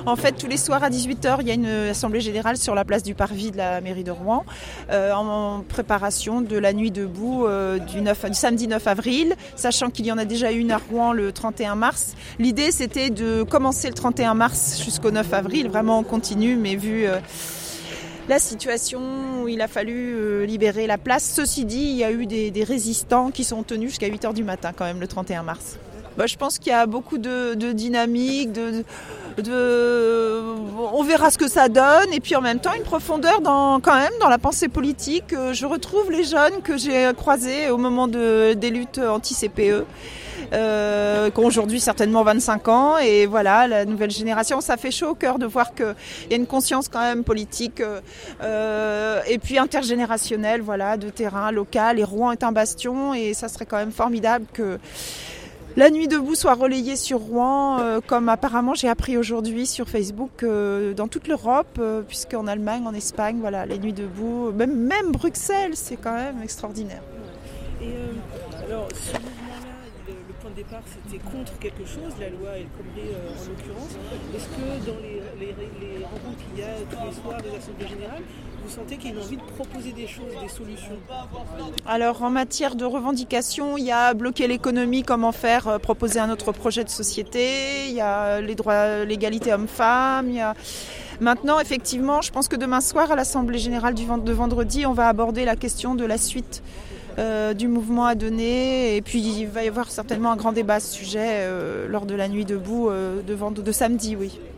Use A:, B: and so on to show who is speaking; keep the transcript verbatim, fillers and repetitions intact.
A: En fait, tous les soirs à dix-huit heures, il y a une assemblée générale sur la place du Parvis de la mairie de Rouen euh, en préparation de la nuit debout euh, du, neuf, du samedi neuf avril, sachant qu'il y en a déjà une à Rouen le trente et un mars. L'idée, c'était de commencer le trente et un mars jusqu'au neuf avril, vraiment en continu, mais vu... Euh, la situation où il a fallu euh, libérer la place. Ceci dit, il y a eu des, des résistants qui sont tenus jusqu'à huit heures du matin quand même le trente et un mars. Bah, je pense qu'il y a beaucoup de, de dynamique, de, de, on verra ce que ça donne et puis en même temps une profondeur dans, quand même dans la pensée politique. Je retrouve les jeunes que j'ai croisés au moment de, des luttes anti-C P E. Euh, qui ont aujourd'hui certainement vingt-cinq ans et voilà, la nouvelle génération, ça fait chaud au cœur de voir qu'il y a une conscience quand même politique euh, et puis intergénérationnelle, voilà, de terrain local, et Rouen est un bastion et ça serait quand même formidable que la nuit debout soit relayée sur Rouen, euh, comme apparemment j'ai appris aujourd'hui sur Facebook euh, dans toute l'Europe, euh, puisqu'en Allemagne, en Espagne, voilà, les nuits debout, même, même Bruxelles, c'est quand même extraordinaire.
B: Et euh, alors, ce mouvement-là, le, le point de départ, c'était contre quelque chose, la loi El Khomri euh, en l'occurrence. Est-ce que dans les, les, les rencontres qu'il y a tous les soirs des assemblées générales, vous sentez qu'il y a une envie de proposer des choses, des solutions?
A: Alors en matière de revendication, il y a bloquer l'économie, comment faire, euh, proposer un autre projet de société, il y a les droits, l'égalité homme-femme, il y a... Maintenant, effectivement, je pense que demain soir, à l'Assemblée générale du de vendredi, on va aborder la question de la suite euh, du mouvement à donner. Et puis, il va y avoir certainement un grand débat à ce sujet euh, lors de la nuit debout euh, de, de samedi, oui.